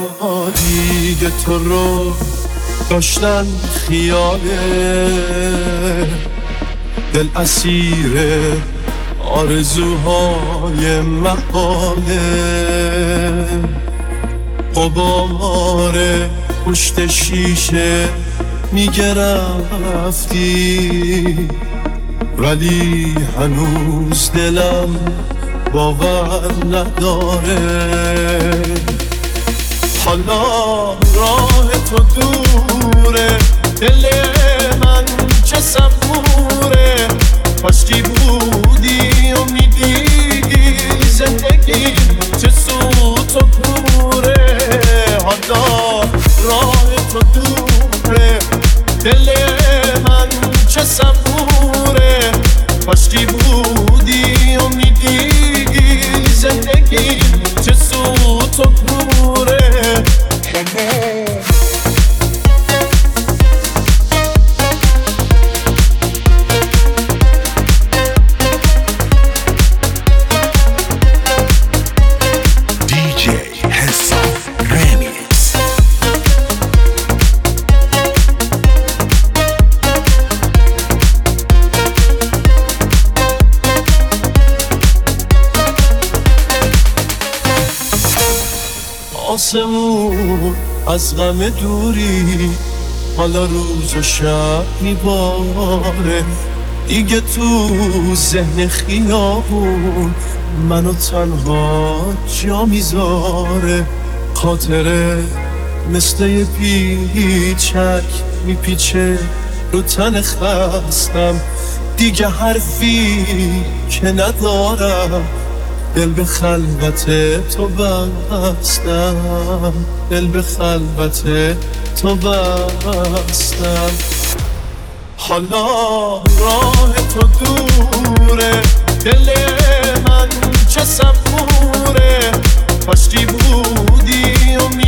دیگه تو رو داشتن خیاله، دل اسیر آرزوهای محاله. غبار پشت شیشه میگه رفتی، ولی هنوز دلم باور نداره. حالا راه تو دوره، دل من چه صبوره. کاشکی بودی و میدیدی زندگی چه سوت و کوره. حالا راه تو دوره، دل من چه صبوره. کاشکی بودی و میدیدی زندگی چه سوت و کوره. آسمون از غم دوری حالا روز و شب میباره. دیگه تو ذهن خیابون منو تنها جا میذاره. خاطره مثل یه پیچک میپیچه رو تن خستم. دیگه حرفی که ندارم، دل به خلوت تو بستم. دل به خلوت تو بستم. حالا راه تو دوره، دل من چه صبوره. کاشکی بودی و